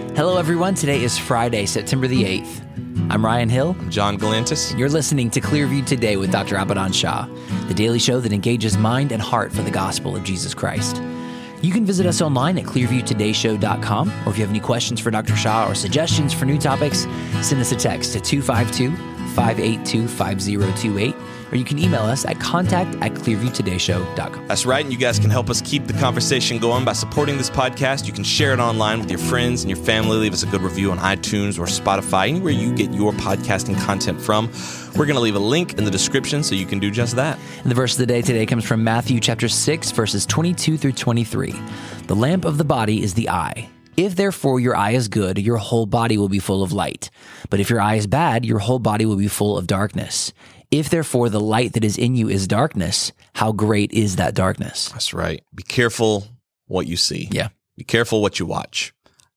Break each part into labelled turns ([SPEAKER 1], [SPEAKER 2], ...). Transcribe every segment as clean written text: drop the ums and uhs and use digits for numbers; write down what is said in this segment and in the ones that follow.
[SPEAKER 1] Hello, everyone. Today is Friday, September the 8th. I'm Ryan Hill.
[SPEAKER 2] I'm John Galantis.
[SPEAKER 1] You're listening to Clearview Today with Dr. Abadan Shah, the daily show that engages mind and heart for the gospel of Jesus Christ. You can visit us online at clearviewtodayshow.com, or if you have any questions for Dr. Shah or suggestions for new topics, send us a text to 252-582-5028, or you can email us at contact@clearviewtodayshow.com.
[SPEAKER 2] That's right, and you guys can help us keep the conversation going by supporting this podcast. You can share it online with your friends and your family. Leave us a good review on iTunes or Spotify, anywhere you get your podcasting content from. We're going to leave a link in the description so you can do just that.
[SPEAKER 1] And the verse of the day today comes from Matthew chapter 6, verses 22 through 23. The lamp of the body is the eye. If therefore your eye is good, your whole body will be full of light. But if your eye is bad, your whole body will be full of darkness. If therefore the light that is in you is darkness, how great is that darkness?
[SPEAKER 2] That's right. Be careful what you see.
[SPEAKER 1] Yeah.
[SPEAKER 2] Be careful what you watch.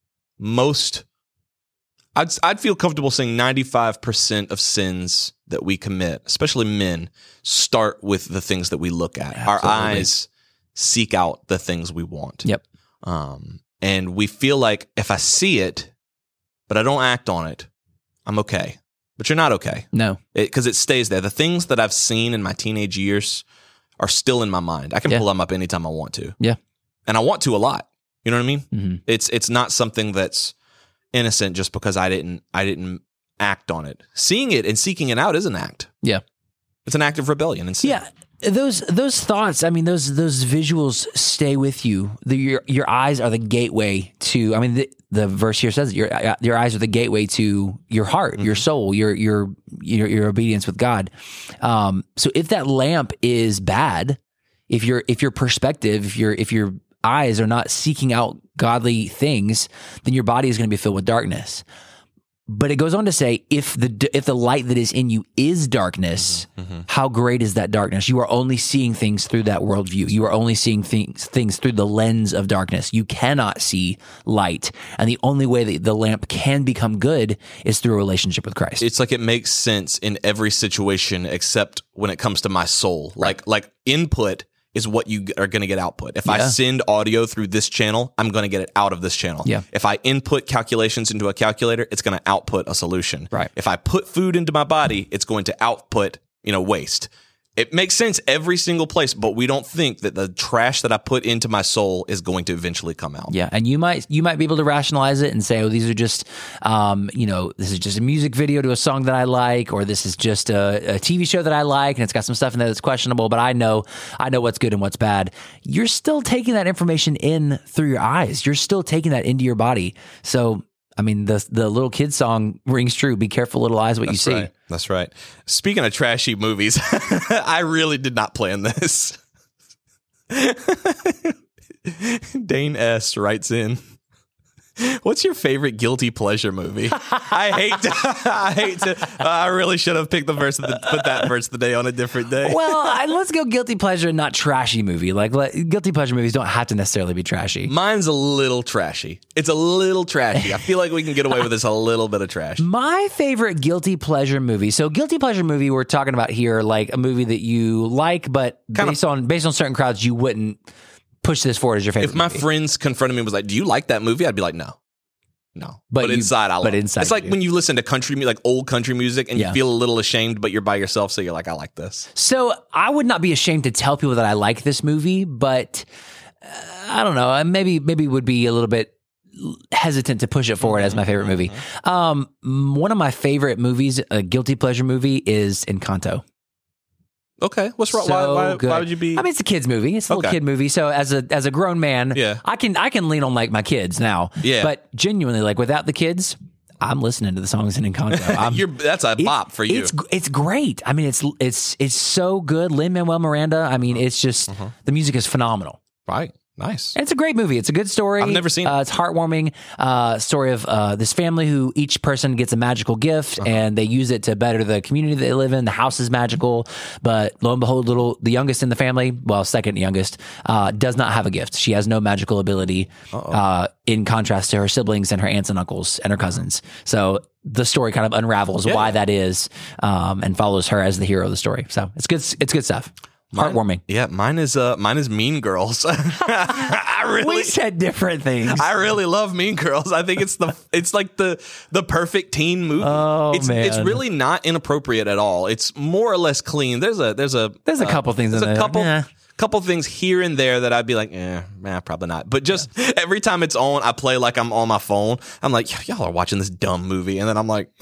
[SPEAKER 2] I'd feel comfortable saying 95% of sins that we commit, especially men, start with the things that we look at.
[SPEAKER 1] Absolutely.
[SPEAKER 2] Our eyes seek out the things we want.
[SPEAKER 1] Yep.
[SPEAKER 2] And we feel like if I see it, but I don't act on it, I'm okay. But you're not okay.
[SPEAKER 1] No.
[SPEAKER 2] Because it stays there. The things that I've seen in my teenage years are still in my mind. I can pull them up anytime I want to.
[SPEAKER 1] Yeah.
[SPEAKER 2] And I want to a lot. You know what I mean?
[SPEAKER 1] Mm-hmm.
[SPEAKER 2] It's not something that's innocent just because I didn't act on it. Seeing it and seeking it out is an act.
[SPEAKER 1] Yeah.
[SPEAKER 2] It's an act of rebellion and sin.
[SPEAKER 1] Yeah. Those thoughts, I mean, those visuals stay with you. Your eyes are the gateway to, I mean, the verse here says your eyes are the gateway to your heart, your soul, your obedience with God. So if that lamp is bad, if your perspective, if your eyes are not seeking out godly things, then your body is going to be filled with darkness. But it goes on to say, if the light that is in you is darkness, how great is that darkness? You are only seeing things through that worldview. You are only seeing things through the lens of darkness. You cannot see light. And the only way that the lamp can become good is through a relationship with Christ.
[SPEAKER 2] It's like it makes sense in every situation except when it comes to my soul.
[SPEAKER 1] Right.
[SPEAKER 2] Like input is what you are going to get output. If I send audio through this channel, I'm going to get it out of this channel.
[SPEAKER 1] Yeah.
[SPEAKER 2] If I input calculations into a calculator, it's going to output a solution.
[SPEAKER 1] Right.
[SPEAKER 2] If I put food into my body, it's going to output, waste. It makes sense every single place, but we don't think that the trash that I put into my soul is going to eventually come out.
[SPEAKER 1] Yeah, and you might be able to rationalize it and say, "Oh, these are just, this is just a music video to a song that I like, or this is just a TV show that I like, and it's got some stuff in there that's questionable, but I know what's good and what's bad." You're still taking that information in through your eyes. You're still taking that into your body. So, I mean, the little kid song rings true. Be careful, little eyes, what you see.
[SPEAKER 2] Right. That's right. Speaking of trashy movies, I really did not plan this. Dane S. writes in, "What's your favorite guilty pleasure movie?" I really should have picked put that verse of the day on a different day.
[SPEAKER 1] Well, let's go guilty pleasure, not trashy movie. Guilty pleasure movies don't have to necessarily be trashy.
[SPEAKER 2] Mine's a little trashy. It's a little trashy. I feel like we can get away with this a little bit of trash.
[SPEAKER 1] My favorite guilty pleasure movie. So guilty pleasure movie we're talking about here, like a movie that you like, but based on certain crowds, you wouldn't push this forward as your favorite.
[SPEAKER 2] If my
[SPEAKER 1] movie.
[SPEAKER 2] friends confronted me and was like, "Do you like that movie?" I'd be like, "No." But inside, I love it. It's like when you listen to country music, like old country music, and you feel a little ashamed, but you're by yourself, so you're like, "I like this."
[SPEAKER 1] So I would not be ashamed to tell people that I like this movie, but I don't know. I maybe would be a little bit hesitant to push it forward as my favorite movie. One of my favorite movies, a guilty pleasure movie, is Encanto.
[SPEAKER 2] Okay, what's wrong?
[SPEAKER 1] So
[SPEAKER 2] why would you be?
[SPEAKER 1] I mean, it's a kid's movie. It's a little kid movie. So as a grown man,
[SPEAKER 2] Yeah.
[SPEAKER 1] I can lean on like my kids now.
[SPEAKER 2] Yeah.
[SPEAKER 1] But genuinely, like without the kids, I'm listening to the songs in Encanto.
[SPEAKER 2] That's a bop for you.
[SPEAKER 1] It's great. I mean, it's so good. Lin-Manuel Miranda. I mean, it's just the music is phenomenal.
[SPEAKER 2] Right. Nice.
[SPEAKER 1] And it's a great movie. It's a good story.
[SPEAKER 2] I've never seen it.
[SPEAKER 1] It's heartwarming. Story of this family who each person gets a magical gift and they use it to better the community that they live in. The house is magical, but lo and behold, the youngest in the family, well, second youngest, does not have a gift. She has no magical ability in contrast to her siblings and her aunts and uncles and her cousins. So the story kind of unravels why that is and follows her as the hero of the story. So it's good stuff. Heartwarming.
[SPEAKER 2] Yeah, mine is Mean Girls.
[SPEAKER 1] We said different things.
[SPEAKER 2] I really love Mean Girls. I think it's like the perfect teen movie.
[SPEAKER 1] Oh,
[SPEAKER 2] it's really not inappropriate at all. It's more or less clean. There's a
[SPEAKER 1] couple things in there.
[SPEAKER 2] Couple things here and there that I'd be like, probably not. But just every time it's on, I play like I'm on my phone. I'm like, y'all are watching this dumb movie. And then I'm like,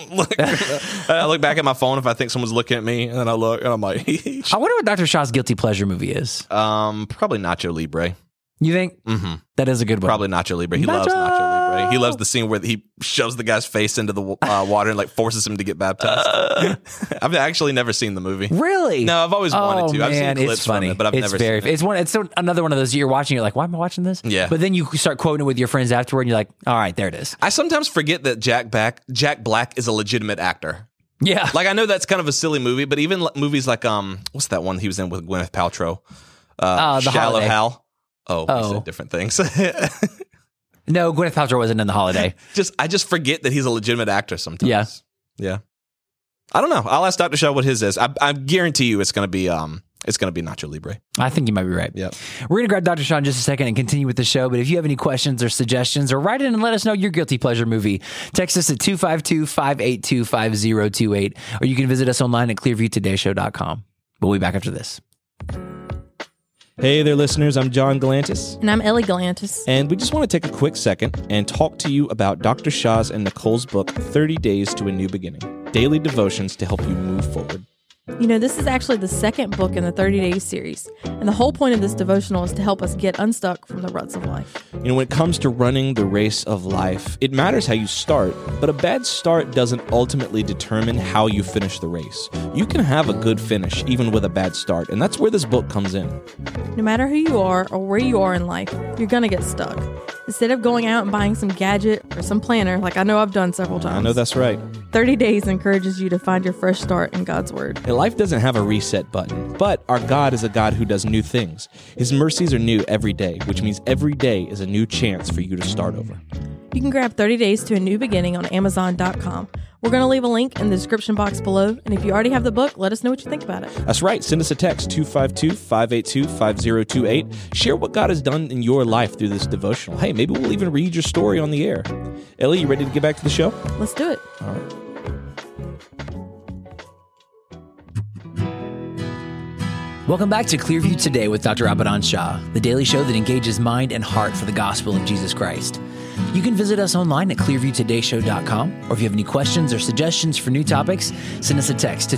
[SPEAKER 2] I look back at my phone if I think someone's looking at me. And then I look and I'm like,
[SPEAKER 1] I wonder what Dr. Shaw's guilty pleasure movie is.
[SPEAKER 2] Probably Nacho Libre.
[SPEAKER 1] You think? Mm-hmm. That is a good one.
[SPEAKER 2] Probably Nacho Libre. He loves Nacho Libre. He loves the scene where he shoves the guy's face into the water and like forces him to get baptized. I've actually never seen the movie.
[SPEAKER 1] Really?
[SPEAKER 2] No, I've always wanted to. I've
[SPEAKER 1] Man,
[SPEAKER 2] seen clips
[SPEAKER 1] it's funny.
[SPEAKER 2] from it, but I've never seen it.
[SPEAKER 1] It's another one of those you're watching. You're like, why am I watching this?
[SPEAKER 2] Yeah.
[SPEAKER 1] But then you start quoting it with your friends afterward, and you're like, all right, there it is.
[SPEAKER 2] I sometimes forget that Jack Black is a legitimate actor.
[SPEAKER 1] Yeah.
[SPEAKER 2] Like I know that's kind of a silly movie, but even movies like what's that one he was in with Gwyneth Paltrow?
[SPEAKER 1] The
[SPEAKER 2] Shallow
[SPEAKER 1] Holiday.
[SPEAKER 2] Hal. Oh, we said different things.
[SPEAKER 1] No, Gwyneth Paltrow wasn't in The Holiday.
[SPEAKER 2] I just forget that he's a legitimate actor sometimes. Yeah. I don't know. I'll ask Dr. Shaw what his is. I guarantee you it's going to be Nacho Libre.
[SPEAKER 1] I think you might be right.
[SPEAKER 2] Yeah.
[SPEAKER 1] We're going to grab Dr. Shaw in just a second and continue with the show. But if you have any questions or suggestions, or write in and let us know your guilty pleasure movie, text us at 252-582-5028, or you can visit us online at clearviewtodayshow.com. We'll be back after this.
[SPEAKER 2] Hey there, listeners. I'm John Galantis.
[SPEAKER 3] And I'm Ellie Galantis.
[SPEAKER 2] And we just want to take a quick second and talk to you about Dr. Shaw's and Nicole's book, 30 Days to a New Beginning, daily devotions to help you move forward.
[SPEAKER 3] You know, this is actually the second book in the 30 Days series, and the whole point of this devotional is to help us get unstuck from the ruts of life.
[SPEAKER 2] You know, when it comes to running the race of life, it matters how you start, but a bad start doesn't ultimately determine how you finish the race. You can have a good finish even with a bad start, and that's where this book comes in.
[SPEAKER 3] No matter who you are or where you are in life, you're going to get stuck. Instead of going out and buying some gadget or some planner, like I know I've done several times.
[SPEAKER 2] I know that's right.
[SPEAKER 3] 30 Days encourages you to find your fresh start in God's Word.
[SPEAKER 2] And life doesn't have a reset button, but our God is a God who does new things. His mercies are new every day, which means every day is a new chance for you to start over.
[SPEAKER 3] You can grab 30 Days to a New Beginning on Amazon.com. We're going to leave a link in the description box below, and if you already have the book, let us know what you think about it.
[SPEAKER 2] That's right. Send us a text, 252-582-5028. Share what God has done in your life through this devotional. Hey, maybe we'll even read your story on the air. Ellie, you ready to get back to the show?
[SPEAKER 3] Let's do it.
[SPEAKER 2] All right.
[SPEAKER 1] Welcome back to Clearview Today with Dr. Abadan Shah, the daily show that engages mind and heart for the gospel of Jesus Christ. You can visit us online at clearviewtodayshow.com, or if you have any questions or suggestions for new topics, send us a text to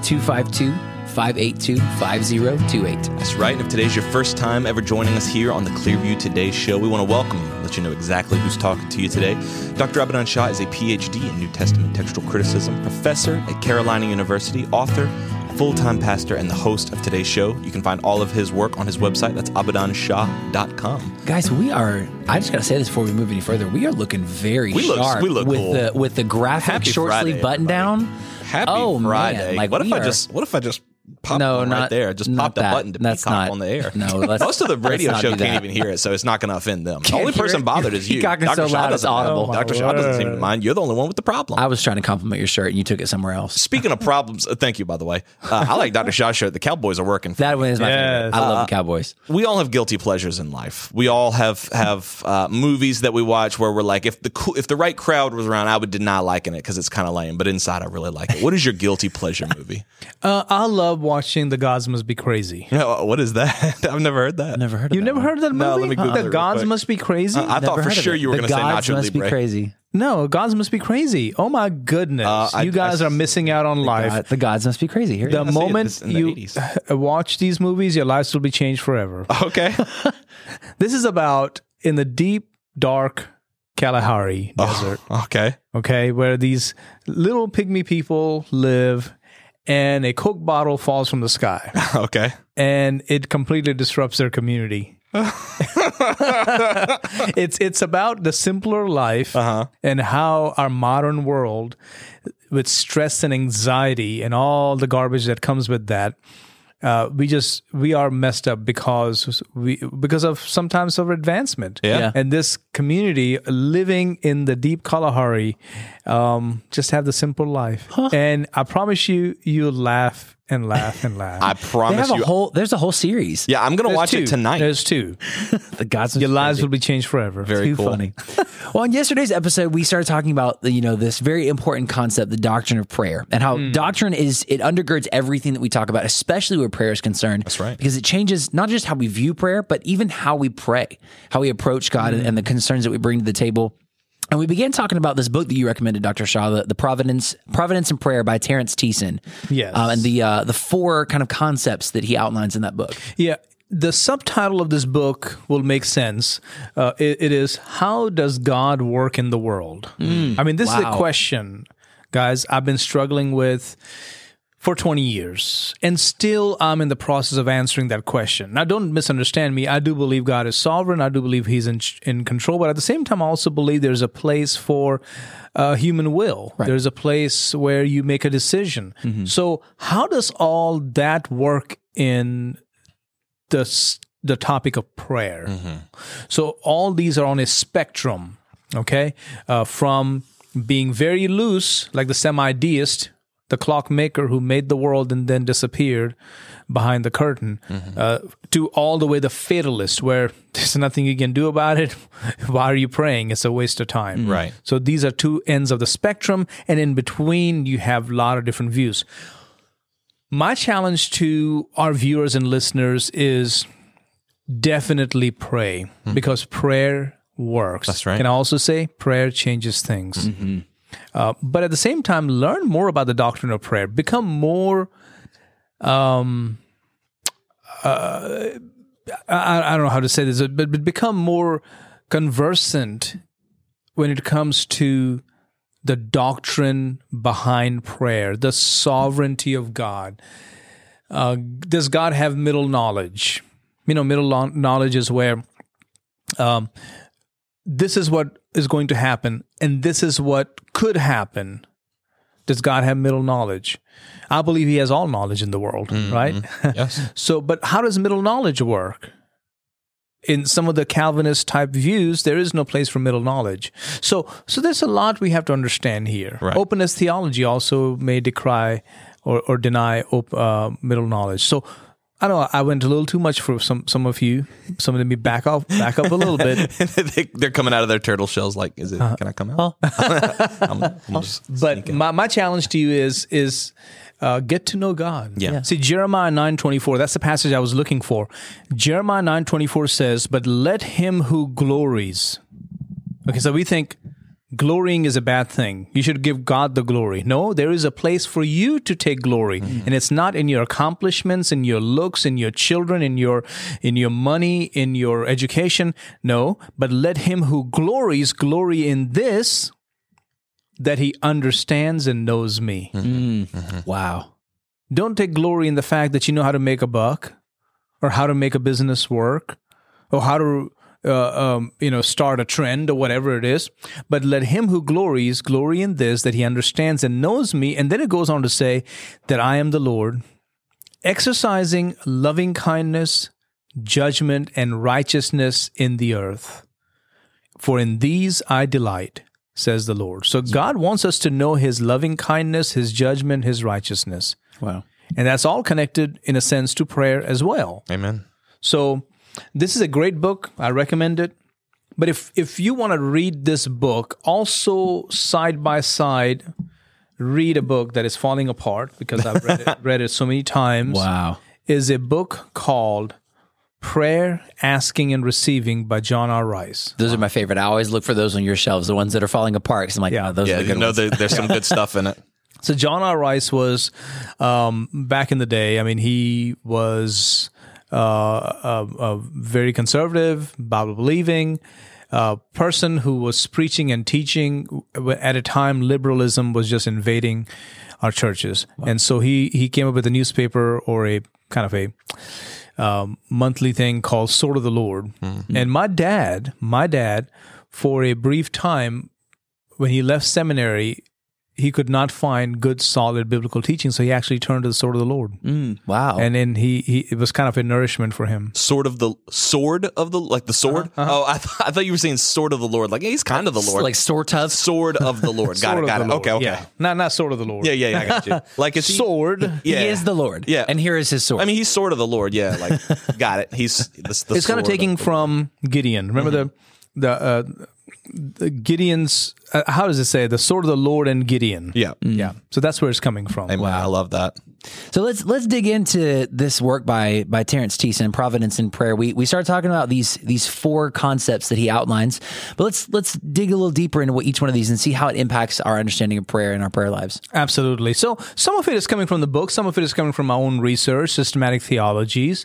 [SPEAKER 1] 252-582-5028.
[SPEAKER 2] That's right. And if today's your first time ever joining us here on the Clearview Today show, we want to welcome you and let you know exactly who's talking to you today. Dr. Abadan Shah is a PhD in New Testament textual criticism, professor at Carolina University, author, full-time pastor, and the host of today's show. You can find all of his work on his website. That's abadanshah.com.
[SPEAKER 1] Guys, I just got to say this before we move any further. We are looking very sharp
[SPEAKER 2] we look
[SPEAKER 1] with
[SPEAKER 2] cool.
[SPEAKER 1] with the graphic
[SPEAKER 2] Happy
[SPEAKER 1] short
[SPEAKER 2] Friday,
[SPEAKER 1] sleeve button down.
[SPEAKER 2] Happy Friday.
[SPEAKER 1] Man. Like,
[SPEAKER 2] what if I just popped one right there? Just popped a button to peacock on the air.
[SPEAKER 1] No,
[SPEAKER 2] most of the radio show can't even hear it, so it's not going to offend them. The only person bothered is you.
[SPEAKER 1] Peacocking so loud it's audible.
[SPEAKER 2] Dr. Shaw doesn't seem to mind. You're the only one with the problem.
[SPEAKER 1] I was trying to compliment your shirt and you took it somewhere else.
[SPEAKER 2] Speaking of problems, thank you, by the way. I like Dr. Shaw's shirt. The Cowboys are working.
[SPEAKER 1] That one is my favorite. I love the Cowboys.
[SPEAKER 2] We all have guilty pleasures in life. We all have movies that we watch where we're like, if the right crowd was around, I would deny liking it because it's kind of lame, but inside I really like it. What is your guilty pleasure movie?
[SPEAKER 4] I love watching The Gods Must Be Crazy.
[SPEAKER 2] No, what is that? I've never heard that.
[SPEAKER 1] Never heard of
[SPEAKER 4] You've never heard of that movie?
[SPEAKER 2] No, let me Google it
[SPEAKER 4] The
[SPEAKER 2] real
[SPEAKER 4] Gods
[SPEAKER 2] quick.
[SPEAKER 4] Must Be Crazy?
[SPEAKER 2] I thought for sure you were going to say Nacho
[SPEAKER 1] must
[SPEAKER 2] Libre.
[SPEAKER 1] be crazy.
[SPEAKER 4] No, Gods Must Be Crazy. Oh my goodness. You guys are missing out on life.
[SPEAKER 1] The gods must be crazy. Here,
[SPEAKER 4] The
[SPEAKER 2] I see it.
[SPEAKER 4] moment
[SPEAKER 2] This in the
[SPEAKER 4] you
[SPEAKER 2] 80s.
[SPEAKER 4] watch these movies, your lives will be changed forever.
[SPEAKER 2] Okay.
[SPEAKER 4] This is about in the deep, dark Kalahari desert,
[SPEAKER 2] Okay.
[SPEAKER 4] okay, where these little pygmy people live, and a Coke bottle falls from the sky,
[SPEAKER 2] Okay.
[SPEAKER 4] and it completely disrupts their community. It's about the simpler life and how our modern world, with stress and anxiety and all the garbage that comes with that, we are messed up because of sometimes of advancement.
[SPEAKER 2] Yeah.
[SPEAKER 4] And this community living in the deep Kalahari just have the simple life. And I promise you'll laugh and laugh and laugh.
[SPEAKER 2] I promise you.
[SPEAKER 1] There's a whole series.
[SPEAKER 2] Yeah, I'm going to watch
[SPEAKER 4] two.
[SPEAKER 2] it tonight.
[SPEAKER 4] There's two.
[SPEAKER 1] The gods.
[SPEAKER 4] Your lives will be changed forever.
[SPEAKER 2] Very
[SPEAKER 1] Too
[SPEAKER 2] cool.
[SPEAKER 1] funny. Well, in yesterday's episode, we started talking about this very important concept, the doctrine of prayer, and how doctrine it undergirds everything that we talk about, especially where prayer is concerned.
[SPEAKER 2] That's right.
[SPEAKER 1] Because it changes not just how we view prayer, but even how we pray, how we approach God, and the concerns that we bring to the table. And we began talking about this book that you recommended, Dr. Shaw, the Providence and Prayer by Terrence Thiessen.
[SPEAKER 4] Yes.
[SPEAKER 1] And the four kind of concepts that he outlines in that book.
[SPEAKER 4] Yeah. The subtitle of this book will make sense. It is, How Does God Work in the World? I mean, this is a question, guys, I've been struggling with for 20 years. And still, I'm in the process of answering that question. Now, don't misunderstand me. I do believe God is sovereign. I do believe He's in control. But at the same time, I also believe there's a place for human will. Right. There's a place where you make a decision. Mm-hmm. So how does all that work in the topic of prayer? Mm-hmm. So all these are on a spectrum, okay? From being very loose, like the semi-deist, the clockmaker who made the world and then disappeared behind the curtain, to all the way the fatalist, where there's nothing you can do about it. Why are you praying? It's a waste of time.
[SPEAKER 2] Right.
[SPEAKER 4] So these are two ends of the spectrum, and in between you have a lot of different views. My challenge to our viewers and listeners is definitely pray, because prayer works.
[SPEAKER 2] That's right.
[SPEAKER 4] Can I also say prayer changes things? Mm-hmm. But at the same time, learn more about the doctrine of prayer. Become more, I don't know how to say this, but become more conversant when it comes to the doctrine behind prayer, the sovereignty of God. Does God have middle knowledge? Middle knowledge is where this is what is going to happen, and this is what could happen. Does God have middle knowledge? I believe He has all knowledge in the world, right?
[SPEAKER 2] Yes.
[SPEAKER 4] So, but how does middle knowledge work? In some of the Calvinist type views, there is no place for middle knowledge. So there's a lot we have to understand here.
[SPEAKER 2] Right.
[SPEAKER 4] Openness theology also may decry or deny middle knowledge. So I don't know, I went a little too much for some of you. Some of me back up a little bit.
[SPEAKER 2] They're coming out of their turtle shells like, is it, can I come out?
[SPEAKER 4] But my challenge to you is get to know God.
[SPEAKER 2] Yeah.
[SPEAKER 4] See, Jeremiah 9:24, that's the passage I was looking for. Jeremiah 9:24 says, but let him who glories. Okay, so we think glorying is a bad thing. You should give God the glory. No, there is a place for you to take glory. Mm-hmm. And it's not in your accomplishments, in your looks, in your children, in your money, in your education. No, but let him who glories glory in this, that he understands and knows me.
[SPEAKER 2] Mm-hmm. Mm-hmm.
[SPEAKER 1] Wow.
[SPEAKER 4] Don't take glory in the fact that you know how to make a buck, or how to make a business work, or how to start a trend or whatever it is. But let him who glories glory in this, that he understands and knows me. And then it goes on to say that I am the Lord, exercising loving kindness, judgment, and righteousness in the earth. For in these I delight, says the Lord. So God wants us to know His loving kindness, His judgment, His righteousness.
[SPEAKER 1] Wow.
[SPEAKER 4] And that's all connected, in a sense, to prayer as well.
[SPEAKER 2] Amen.
[SPEAKER 4] So this is a great book. I recommend it. But if you want to read this book, also side by side, read a book that is falling apart, because I've read it so many times.
[SPEAKER 1] Wow.
[SPEAKER 4] Is a book called Prayer, Asking, and Receiving by John R. Rice.
[SPEAKER 1] Those are my favorite. I always look for those on your shelves, the ones that are falling apart. Because I'm like, those are the good ones.
[SPEAKER 2] There's some good stuff in it.
[SPEAKER 4] So John R. Rice was, back in the day, I mean, he was a very conservative, Bible-believing person who was preaching and teaching at a time liberalism was just invading our churches. Wow. And so he came up with a newspaper, or a kind of a monthly thing called Sword of the Lord. Mm-hmm. And my dad, for a brief time, when he left seminary, he could not find good, solid biblical teaching, so he actually turned to the sword of the Lord.
[SPEAKER 1] Wow.
[SPEAKER 4] And then it was kind of a nourishment for him.
[SPEAKER 2] Sword of the like the sword. Oh, I thought you were saying sword of the Lord. Like, yeah, he's kind of the Lord.
[SPEAKER 1] Like sword tough.
[SPEAKER 2] Sword of the Lord. Got
[SPEAKER 4] Sword
[SPEAKER 2] it.
[SPEAKER 4] of the Lord.
[SPEAKER 2] Okay.
[SPEAKER 4] Yeah. Not sword of the Lord.
[SPEAKER 2] Yeah. I got you. Like it's
[SPEAKER 4] Sword.
[SPEAKER 2] Yeah.
[SPEAKER 1] He is the Lord.
[SPEAKER 2] Yeah.
[SPEAKER 1] And here is his sword.
[SPEAKER 2] I mean, he's sword of the Lord. Yeah. Like, got it. He's the
[SPEAKER 4] It's kind
[SPEAKER 2] sword
[SPEAKER 4] of taking from Gideon. Remember the Gideon's, how does it say? The sword of the Lord and Gideon.
[SPEAKER 2] Yeah.
[SPEAKER 4] Yeah. So that's where it's coming from.
[SPEAKER 2] Wow. I love that.
[SPEAKER 1] So let's dig into this work by Terrence Thiessen, Providence in Prayer. We started talking about these 4 concepts that he outlines, but let's dig a little deeper into each one of these and see how it impacts our understanding of prayer and our prayer lives.
[SPEAKER 4] Absolutely. So some of it is coming from the book, some of it is coming from my own research, systematic theologies,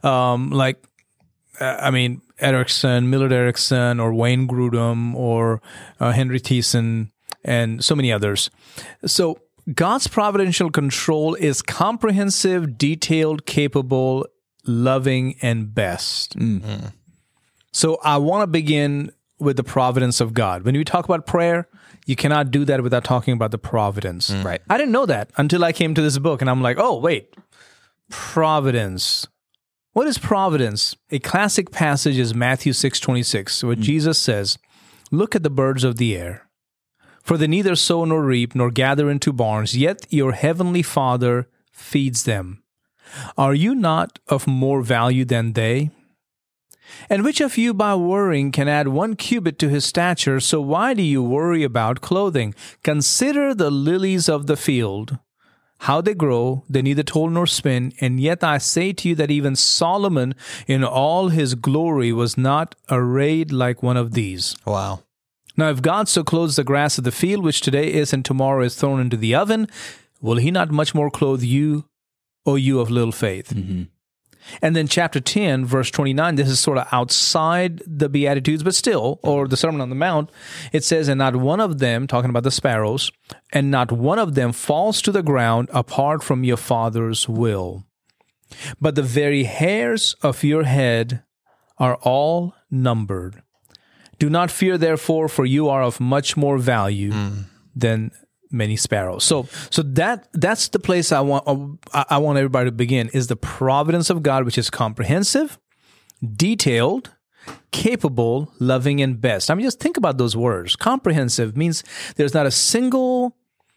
[SPEAKER 4] Erickson, Millard Erickson, or Wayne Grudem, or Henry Thiessen, and so many others. So God's providential control is comprehensive, detailed, capable, loving, and best. Mm-hmm. So I want to begin with the providence of God. When we talk about prayer, you cannot do that without talking about the providence.
[SPEAKER 1] Right.
[SPEAKER 4] I didn't know that until I came to this book, and I'm like, oh, wait, providence. What is providence? A classic passage is Matthew 6:26, where Jesus says, "Look at the birds of the air. For they neither sow nor reap nor gather into barns, yet your heavenly Father feeds them. Are you not of more value than they? And which of you by worrying can add 1 cubit to his stature? So why do you worry about clothing? Consider the lilies of the field, how they grow, they neither toil nor spin, and yet I say to you that even Solomon in all his glory was not arrayed like one of these."
[SPEAKER 2] Wow.
[SPEAKER 4] Now, if God so clothes the grass of the field, which today is and tomorrow is thrown into the oven, will he not much more clothe you, O you of little faith? Mm-hmm. And then chapter 10, verse 29, this is sort of outside the Beatitudes, but still, or the Sermon on the Mount, it says, "And not one of them," talking about the sparrows, "and not one of them falls to the ground apart from your Father's will. But the very hairs of your head are all numbered. Do not fear, therefore, for you are of much more value than many sparrows." So that's the place I want everybody to begin, is the providence of God, which is comprehensive, detailed, capable, loving, and best. I mean, just think about those words. Comprehensive means there's not a single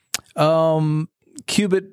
[SPEAKER 4] cubit,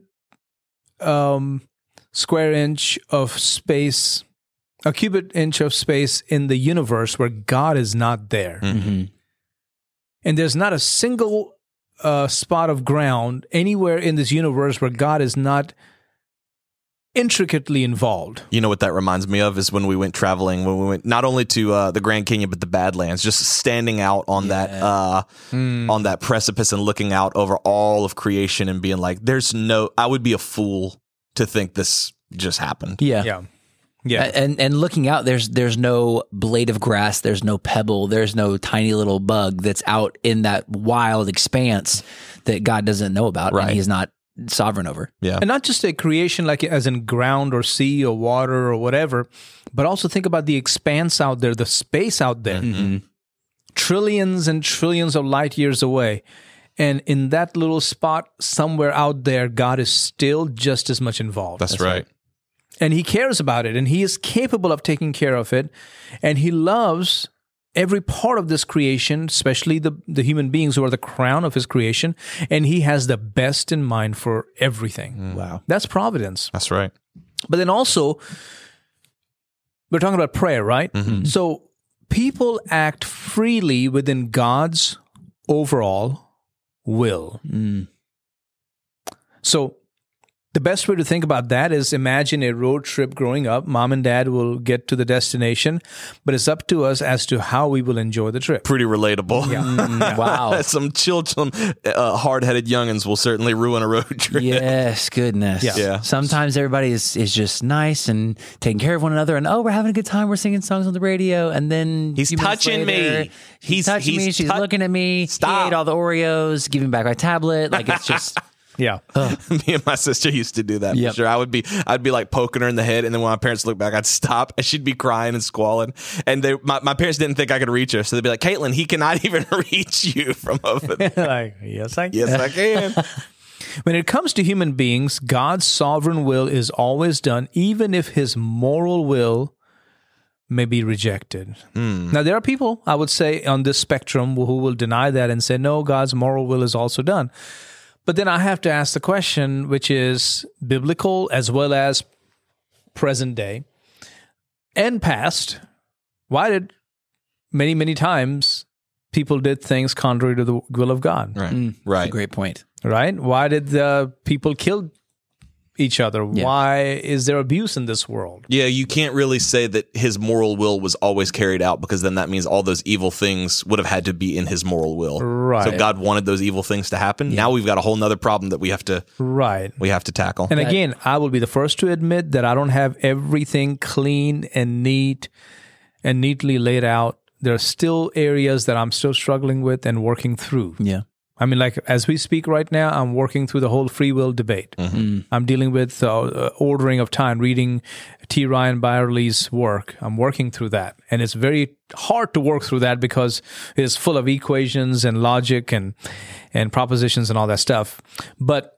[SPEAKER 4] square inch of space, a cubit inch of space in the universe where God is not there.
[SPEAKER 1] Mm-hmm.
[SPEAKER 4] And there's not a single spot of ground anywhere in this universe where God is not intricately involved.
[SPEAKER 2] You know what that reminds me of is when we went traveling, when we went not only to the Grand Canyon but the Badlands, just standing out on that precipice and looking out over all of creation and being like, I would be a fool to think this just happened.
[SPEAKER 1] Yeah. And looking out, there's no blade of grass, there's no pebble, there's no tiny little bug that's out in that wild expanse that God doesn't know about, and he's not sovereign over.
[SPEAKER 2] Yeah.
[SPEAKER 4] And not just a creation like as in ground or sea or water or whatever, but also think about the expanse out there, the space out there. Mm-hmm. Trillions and trillions of light years away. And in that little spot somewhere out there, God is still just as much involved.
[SPEAKER 2] That's right.
[SPEAKER 4] And he cares about it, and he is capable of taking care of it, and he loves every part of this creation, especially the human beings who are the crown of his creation, and he has the best in mind for everything.
[SPEAKER 1] Wow.
[SPEAKER 4] That's providence.
[SPEAKER 2] That's right.
[SPEAKER 4] But then also, we're talking about prayer, right? Mm-hmm. So people act freely within God's overall will. So the best way to think about that is imagine a road trip growing up. Mom and dad will get to the destination, but it's up to us as to how we will enjoy the trip.
[SPEAKER 2] Pretty relatable.
[SPEAKER 4] Yeah.
[SPEAKER 1] Wow.
[SPEAKER 2] Some hard-headed youngins will certainly ruin a road trip.
[SPEAKER 1] Yes, goodness.
[SPEAKER 2] Yeah.
[SPEAKER 1] Sometimes everybody is just nice and taking care of one another, and we're having a good time. We're singing songs on the radio, and then
[SPEAKER 2] he's touching me.
[SPEAKER 1] He's touching me. She's looking at me.
[SPEAKER 2] Stop.
[SPEAKER 1] He ate all the Oreos. Giving back my tablet. Like it's just.
[SPEAKER 4] Yeah.
[SPEAKER 2] Me and my sister used to do that.
[SPEAKER 1] Yep.
[SPEAKER 2] For sure. I'd be like poking her in the head, and then when my parents looked back, I'd stop, and she'd be crying and squalling. And my parents didn't think I could reach her, so they'd be like, "Caitlin, he cannot even reach you from over there."
[SPEAKER 4] Like, yes, I can.
[SPEAKER 2] Yes, I can.
[SPEAKER 4] When it comes to human beings, God's sovereign will is always done, even if his moral will may be rejected. Now, there are people, I would say, on this spectrum who will deny that and say, no, God's moral will is also done. But then I have to ask the question, which is biblical as well as present day and past. Why did many, many times people did things contrary to the will of God?
[SPEAKER 2] Right.
[SPEAKER 1] That's
[SPEAKER 2] Right.
[SPEAKER 1] a great point.
[SPEAKER 4] Right? Why did the people kill each other?
[SPEAKER 1] Yeah.
[SPEAKER 4] Why is there abuse in this world?
[SPEAKER 2] Yeah, you can't really say that his moral will was always carried out, because then that means all those evil things would have had to be in his moral will.
[SPEAKER 4] Right.
[SPEAKER 2] So God wanted those evil things to happen. Now we've got a whole nother problem that we have to
[SPEAKER 4] Right.
[SPEAKER 2] tackle.
[SPEAKER 4] And again, I will be the first to admit that I don't have everything clean and neat and neatly laid out. There are still areas that I'm still struggling with and working through.
[SPEAKER 1] Yeah.
[SPEAKER 4] I mean, like as we speak right now, I'm working through the whole free will debate. I'm dealing with ordering of time, reading T. Ryan Byerly's work. I'm working through that. And it's very hard to work through that because it is full of equations and logic and propositions and all that stuff. But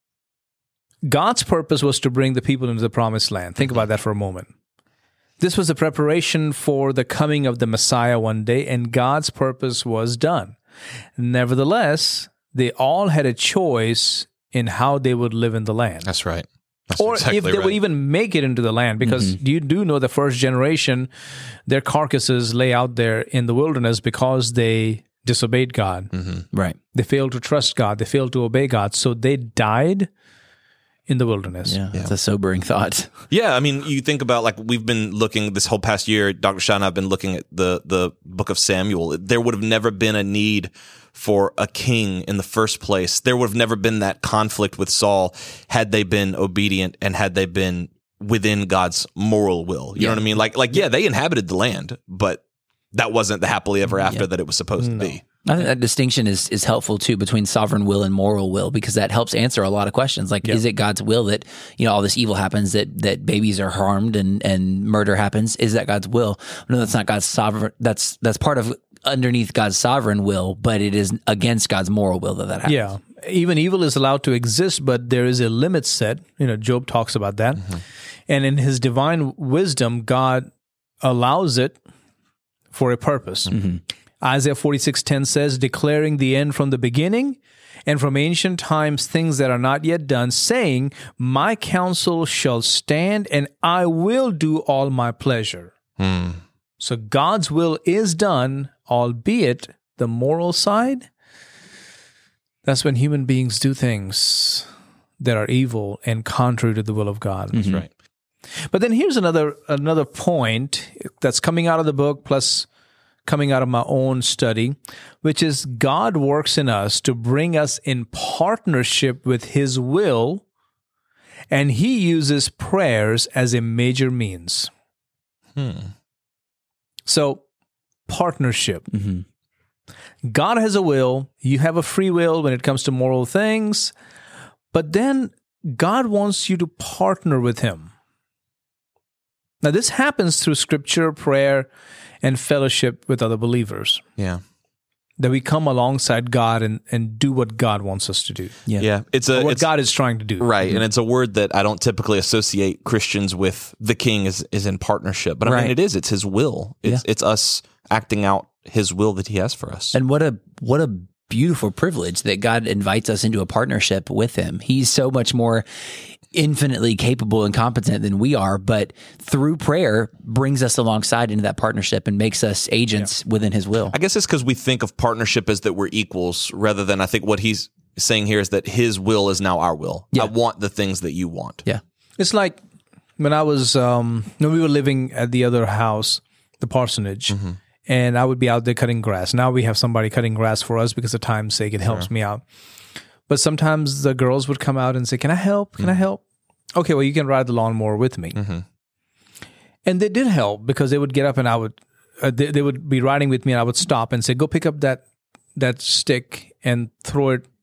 [SPEAKER 4] God's purpose was to bring the people into the promised land. Think about that for a moment. This was a preparation for the coming of the Messiah one day, and God's purpose was done. Nevertheless, they all had a choice in how they would live in the land.
[SPEAKER 2] That's right. That's
[SPEAKER 4] Or
[SPEAKER 2] exactly
[SPEAKER 4] if they
[SPEAKER 2] right.
[SPEAKER 4] would even make it into the land, because you do know the first generation, their carcasses lay out there in the wilderness because they disobeyed God.
[SPEAKER 1] Right.
[SPEAKER 4] They failed to trust God. They failed to obey God. So they died in the wilderness.
[SPEAKER 1] Yeah. That's a sobering thought.
[SPEAKER 2] Yeah, I mean, you think about, like, we've been looking this whole past year, Dr. Shah and I have been looking at the book of Samuel. There would have never been a need for a king in the first place. There would have never been that conflict with Saul had they been obedient and had they been within God's moral will. You know what I mean? Like, yeah, they inhabited the land, but that wasn't the happily ever after that it was supposed to be.
[SPEAKER 1] I think that distinction is helpful too between sovereign will and moral will, because that helps answer a lot of questions. Like, is it God's will that, all this evil happens, that babies are harmed and murder happens? Is that God's will? No, that's not God's sovereign. That's part of underneath God's sovereign will, but it is against God's moral will that happens.
[SPEAKER 4] Yeah. Even evil is allowed to exist, but there is a limit set. Job talks about that. And in his divine wisdom, God allows it for a purpose. Isaiah 46:10 says, declaring the end from the beginning and from ancient times things that are not yet done, saying, my counsel shall stand and I will do all my pleasure. So God's will is done, albeit the moral side, that's when human beings do things that are evil and contrary to the will of God.
[SPEAKER 2] That's right.
[SPEAKER 4] But then here's another point that's coming out of the book, plus coming out of my own study, which is God works in us to bring us in partnership with his will, and he uses prayers as a major means. So, partnership. God has a will. You have a free will when it comes to moral things, but then God wants you to partner with him. Now, this happens through scripture, prayer, and fellowship with other believers.
[SPEAKER 2] Yeah.
[SPEAKER 4] That we come alongside God and do what God wants us to do.
[SPEAKER 2] Yeah.
[SPEAKER 4] What God is trying to do.
[SPEAKER 2] Right. And it's a word that I don't typically associate Christians with. The king is in partnership. But I mean, it's his will. It's us acting out his will that he has for us.
[SPEAKER 1] And what a beautiful privilege that God invites us into a partnership with him. He's so much more infinitely capable and competent than we are, but through prayer brings us alongside into that partnership and makes us agents within his will.
[SPEAKER 2] I guess it's because we think of partnership as that we're equals, rather than, I think what he's saying here is that his will is now our will. I want the things that you want.
[SPEAKER 1] Yeah.
[SPEAKER 4] It's like when I was, when we were living at the other house, the parsonage, and I would be out there cutting grass. Now we have somebody cutting grass for us because of time's sake, it helps me out. But sometimes the girls would come out and say, can I help? Can I help? Okay, well, you can ride the lawnmower with me. And they did help, because they would get up and I would, they would be riding with me, and I would stop and say, go pick up that stick and throw it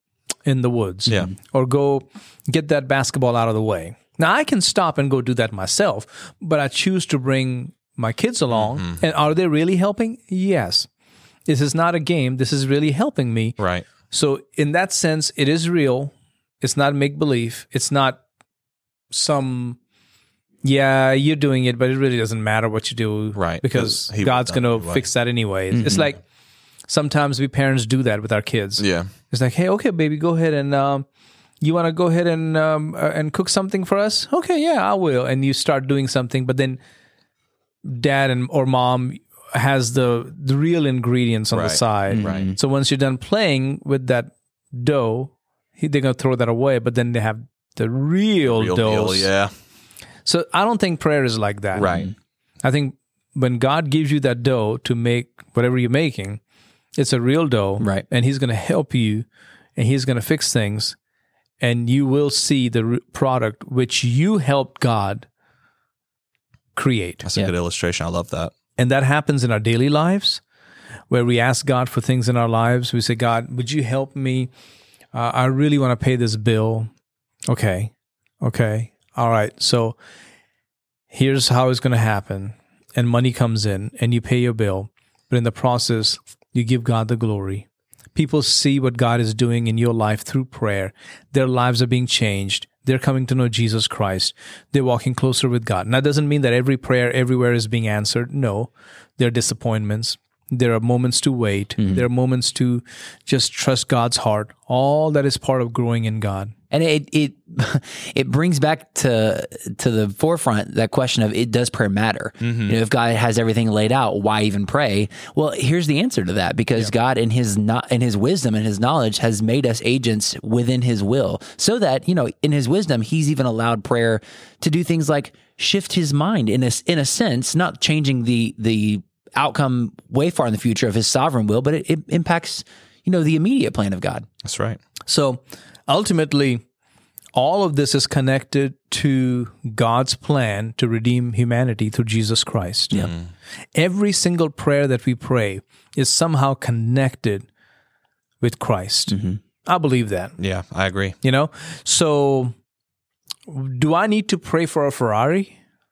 [SPEAKER 4] in the woods.
[SPEAKER 2] Yeah.
[SPEAKER 4] Or go get that basketball out of the way. Now, I can stop and go do that myself, but I choose to bring my kids along. And are they really helping? Yes. This is not a game. This is really helping me.
[SPEAKER 2] Right.
[SPEAKER 4] So in that sense, it is real. It's not make-believe. It's not some, you're doing it, but it really doesn't matter what you do.
[SPEAKER 2] Right.
[SPEAKER 4] Because
[SPEAKER 2] He
[SPEAKER 4] God's
[SPEAKER 2] will
[SPEAKER 4] going
[SPEAKER 2] done
[SPEAKER 4] to fix that anyway. It's like sometimes we parents do that with our kids.
[SPEAKER 2] Yeah.
[SPEAKER 4] It's like, hey, okay, baby, go ahead and you want to go ahead and cook something for us? Okay, yeah, I will. And you start doing something, but then dad or mom has the real ingredients on the side.
[SPEAKER 2] Right.
[SPEAKER 4] So once you're done playing with that dough, they're going to throw that away, but then they have the real dough.
[SPEAKER 2] Yeah.
[SPEAKER 4] So I don't think prayer is like that.
[SPEAKER 2] Right.
[SPEAKER 4] I think when God gives you that dough to make whatever you're making, it's a real dough.
[SPEAKER 1] Right.
[SPEAKER 4] And He's going to help you and He's going to fix things. And you will see the product which you helped God create.
[SPEAKER 2] That's a good illustration. I love that.
[SPEAKER 4] And that happens in our daily lives where we ask God for things in our lives. We say, God, would you help me? I really want to pay this bill. Okay. All right. So here's how it's going to happen. And money comes in and you pay your bill. But in the process, you give God the glory. People see what God is doing in your life through prayer. Their lives are being changed. They're coming to know Jesus Christ. They're walking closer with God. And that doesn't mean that every prayer everywhere is being answered. No, there are disappointments. There are moments to wait. There are moments to just trust God's heart. All that is part of growing in God.
[SPEAKER 1] And it brings back to the forefront that question of, does prayer matter? If God has everything laid out, why even pray? Well, here's the answer to that, because God in his wisdom and his knowledge has made us agents within his will, so that, in his wisdom, he's even allowed prayer to do things like shift his mind in a sense, not changing the outcome way far in the future of his sovereign will, but it impacts, the immediate plan of God.
[SPEAKER 2] That's right.
[SPEAKER 4] So ultimately, all of this is connected to God's plan to redeem humanity through Jesus Christ.
[SPEAKER 1] Yeah.
[SPEAKER 4] Every single prayer that we pray is somehow connected with Christ. I believe that.
[SPEAKER 2] Yeah, I agree.
[SPEAKER 4] So do I need to pray for a Ferrari?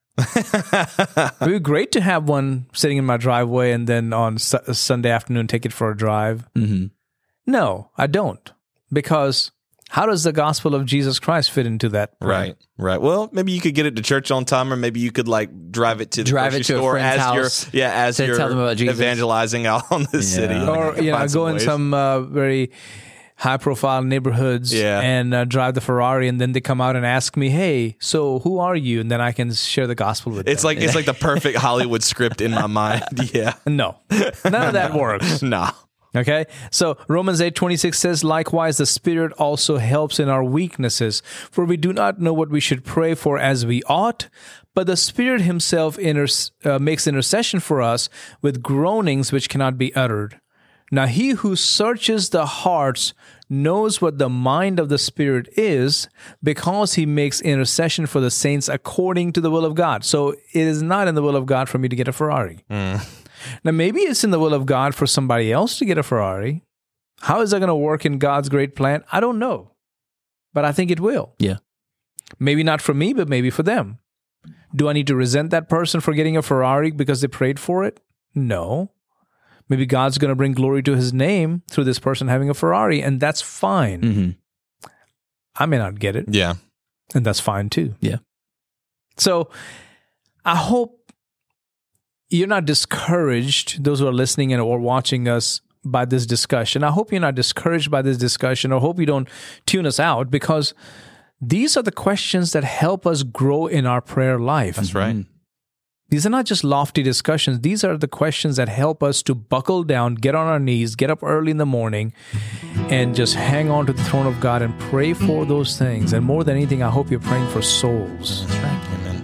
[SPEAKER 4] It would be great to have one sitting in my driveway and then on Sunday afternoon take it for a drive. No, I don't. Because how does the gospel of Jesus Christ fit into that prayer?
[SPEAKER 2] Right. Well, maybe you could get it to church on time, or maybe you could drive it to the grocery store
[SPEAKER 1] a friend's house
[SPEAKER 2] as
[SPEAKER 1] to
[SPEAKER 2] you're
[SPEAKER 1] tell them about Jesus.
[SPEAKER 2] evangelizing out on the city.
[SPEAKER 4] Or go in some very high-profile neighborhoods and drive the Ferrari, and then they come out and ask me, "Hey, so who are you?" And then I can share the gospel with them.
[SPEAKER 2] It's like the perfect Hollywood script in my mind. Yeah.
[SPEAKER 4] No, none of that works.
[SPEAKER 2] Nah.
[SPEAKER 4] Okay, so Romans 8:26 says, "Likewise, the Spirit also helps in our weaknesses, for we do not know what we should pray for as we ought, but the Spirit Himself makes intercession for us with groanings which cannot be uttered. Now He who searches the hearts knows what the mind of the Spirit is, because He makes intercession for the saints according to the will of God." So it is not in the will of God for me to get a Ferrari. Now, maybe it's in the will of God for somebody else to get a Ferrari. How is that going to work in God's great plan? I don't know. But I think it will.
[SPEAKER 1] Yeah.
[SPEAKER 4] Maybe not for me, but maybe for them. Do I need to resent that person for getting a Ferrari because they prayed for it? No. Maybe God's going to bring glory to His name through this person having a Ferrari, and that's fine. I may not get it.
[SPEAKER 2] Yeah.
[SPEAKER 4] And that's fine too.
[SPEAKER 1] Yeah.
[SPEAKER 4] So I hope you're not discouraged, those who are listening or watching us, by this discussion. I hope you're not discouraged by this discussion, or hope you don't tune us out, because these are the questions that help us grow in our prayer life.
[SPEAKER 2] That's right.
[SPEAKER 4] These are not just lofty discussions. These are the questions that help us to buckle down, get on our knees, get up early in the morning, and just hang on to the throne of God and pray for those things. And more than anything, I hope you're praying for souls.
[SPEAKER 2] That's right. Amen.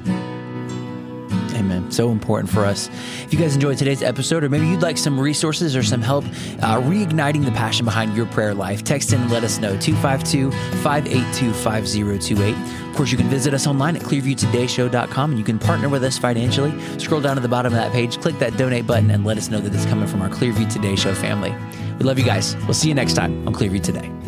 [SPEAKER 1] Amen. So important for us. If you guys enjoyed today's episode, or maybe you'd like some resources or some help reigniting the passion behind your prayer life, text in and let us know, 252-582-5028. Of course, you can visit us online at clearviewtodayshow.com, and you can partner with us financially. Scroll down to the bottom of that page, click that donate button, and let us know that it's coming from our Clearview Today Show family. We love you guys. We'll see you next time on Clearview Today.